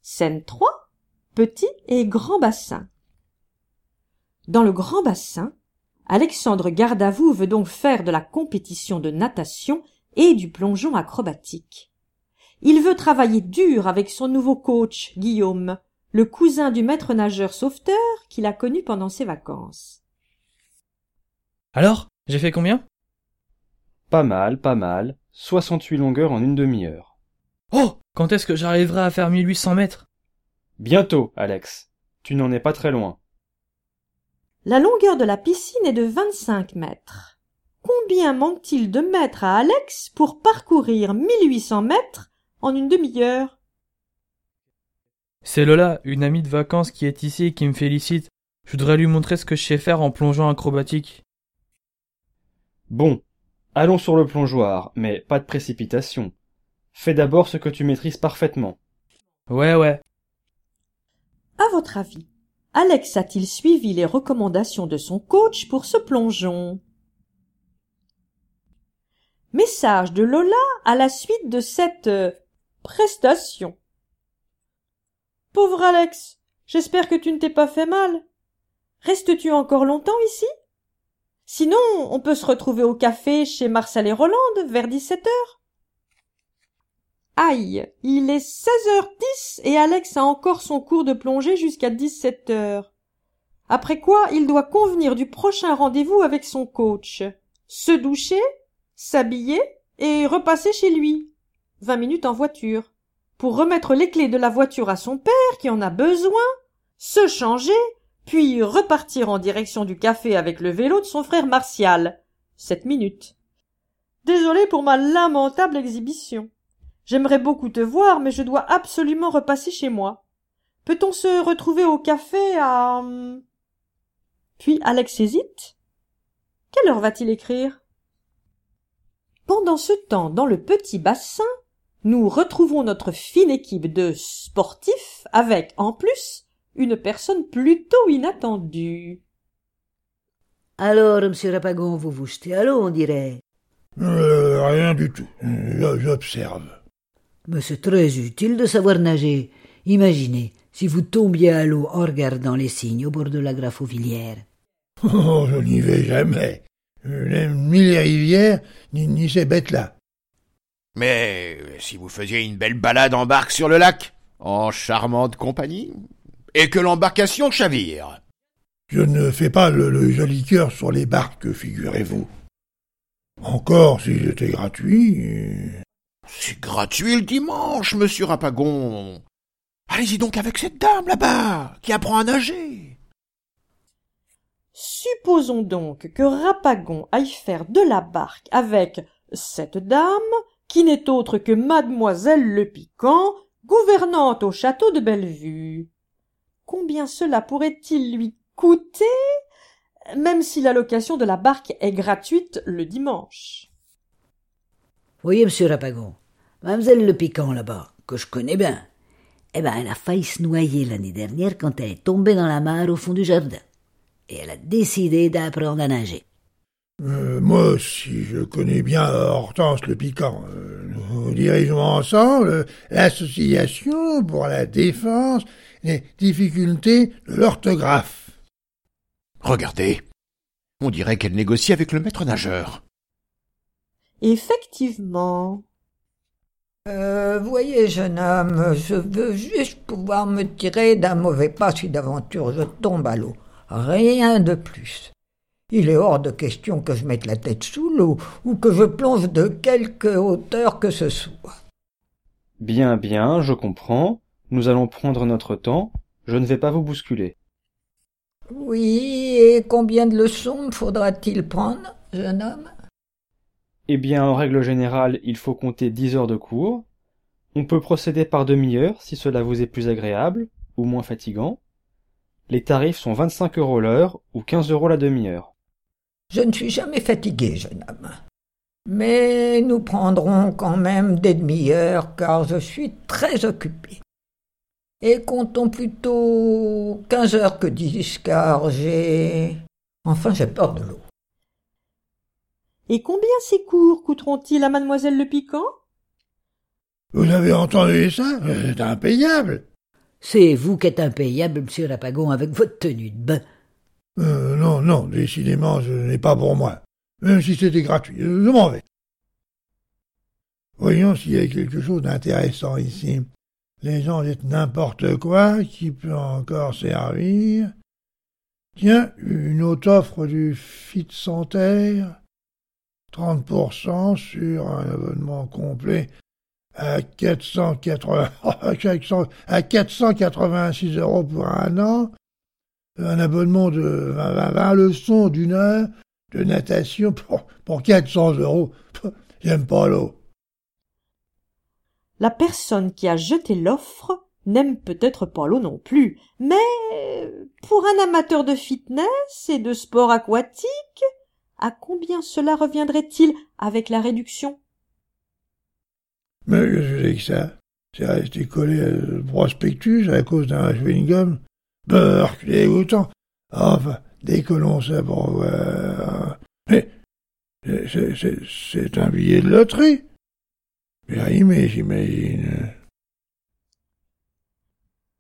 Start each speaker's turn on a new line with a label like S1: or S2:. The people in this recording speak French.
S1: Scène 3. Petit et grand bassin. Dans le grand bassin, Alexandre Gardavou veut donc faire de la compétition de natation et du plongeon acrobatique. Il veut travailler dur avec son nouveau coach, Guillaume, le cousin du maître nageur sauveteur qu'il a connu pendant ses vacances.
S2: Alors, j'ai fait combien?
S3: Pas mal. 68 longueurs en une demi-heure.
S2: Oh! Quand est-ce que j'arriverai à faire 1800 mètres?
S3: Bientôt, Alex. Tu n'en es pas très loin.
S1: La longueur de la piscine est de 25 mètres. Combien manque-t-il de mètres à Alex pour parcourir 1800 mètres en une demi-heure?
S2: C'est Lola, une amie de vacances qui est ici et qui me félicite. Je voudrais lui montrer ce que je sais faire en plongeon acrobatique.
S3: Bon, allons sur le plongeoir, mais pas de précipitation. Fais d'abord ce que tu maîtrises parfaitement.
S2: Ouais.
S1: À votre avis, Alex a-t-il suivi les recommandations de son coach pour ce plongeon? Message de Lola à la suite de cette prestation. Pauvre Alex, j'espère que tu ne t'es pas fait mal. Restes-tu encore longtemps ici? Sinon, on peut se retrouver au café chez Marcel et Rolande vers 17h. Aïe, il est 16h10 et Alex a encore son cours de plongée jusqu'à 17h. Après quoi, il doit convenir du prochain rendez-vous avec son coach. Se doucher, s'habiller et repasser chez lui. 20 minutes en voiture. Pour remettre les clés de la voiture à son père qui en a besoin, se changer, puis repartir en direction du café avec le vélo de son frère Martial. 7 minutes. Désolé pour ma lamentable exhibition. J'aimerais beaucoup te voir, mais je dois absolument repasser chez moi. Peut-on se retrouver au café à... Puis Alex hésite. Quelle heure va-t-il écrire? Pendant ce temps, dans le petit bassin, nous retrouvons notre fine équipe de sportifs avec, en plus, une personne plutôt inattendue.
S4: Alors, monsieur Rapagon, vous vous jetez à l'eau, on dirait.
S5: Rien du tout. J'observe.
S4: Mais c'est très utile de savoir nager. Imaginez, si vous tombiez à l'eau en regardant les signes au bord de la Grafovilière.
S5: Oh, je n'y vais jamais. Je n'aime ni les rivières, ni ces bêtes-là.
S6: Mais si vous faisiez une belle balade en barque sur le lac, en charmante compagnie, et que l'embarcation chavire.
S5: Je ne fais pas le joli cœur sur les barques, figurez-vous. Encore si c'était gratuit.
S6: C'est gratuit le dimanche, monsieur Rapagon. Allez-y donc avec cette dame là-bas, qui apprend à nager.
S1: Supposons donc que Rapagon aille faire de la barque avec cette dame, qui n'est autre que mademoiselle Le Piquant, gouvernante au château de Bellevue. Combien cela pourrait-il lui coûter, même si la location de la barque est gratuite le dimanche?
S4: Voyez, monsieur Rapagon, mademoiselle Le Piquant, là-bas, que je connais bien, elle a failli se noyer l'année dernière quand elle est tombée dans la mare au fond du jardin. Et elle a décidé d'apprendre à nager.
S5: Moi aussi, je connais bien Hortense Le Piquant. Nous dirigeons ensemble l'association pour la défense des difficultés de l'orthographe.
S6: Regardez, on dirait qu'elle négocie avec le maître nageur.
S1: Effectivement.
S7: Voyez, jeune homme, je veux juste pouvoir me tirer d'un mauvais pas si d'aventure je tombe à l'eau. Rien de plus. Il est hors de question que je mette la tête sous l'eau ou que je plonge de quelque hauteur que ce soit.
S3: Bien, je comprends. Nous allons prendre notre temps. Je ne vais pas vous bousculer.
S7: Oui, et combien de leçons me faudra-t-il prendre, jeune homme?
S3: Eh bien, en règle générale, il faut compter 10 heures de cours. On peut procéder par demi-heure si cela vous est plus agréable ou moins fatigant. Les tarifs sont 25 € l'heure ou 15 € la demi-heure.
S7: Je ne suis jamais fatigué, jeune homme. Mais nous prendrons quand même des demi-heures, car je suis très occupé. Et comptons plutôt 15 heures que 10, car j'ai peur de l'eau.
S1: Et combien ces cours coûteront-ils à mademoiselle Le Piquant?
S5: Vous avez entendu ça? C'est impayable.
S4: C'est vous qui êtes impayable, monsieur Rapagon, avec votre tenue de bain.
S5: Non, décidément, ce n'est pas pour moi. Même si c'était gratuit, je m'en vais. Voyons s'il y a quelque chose d'intéressant ici. Les gens disent n'importe quoi qui peut encore servir. Tiens, une autre offre du Fit Santerre. 30% sur un abonnement complet à 486 € pour un an. Un abonnement de 20 leçons d'1 heure de natation pour 400 €. J'aime pas l'eau.
S1: La personne qui a jeté l'offre n'aime peut-être pas l'eau non plus, mais pour un amateur de fitness et de sport aquatique, à combien cela reviendrait-il avec la réduction?
S5: Mais qu'est-ce que c'est que ça? C'est resté collé à le prospectus à cause d'un chewing-gum. Burk, dégoûtant. Enfin, décollons ça pour voir. Mais c'est un billet de loterie. Périmé, j'imagine.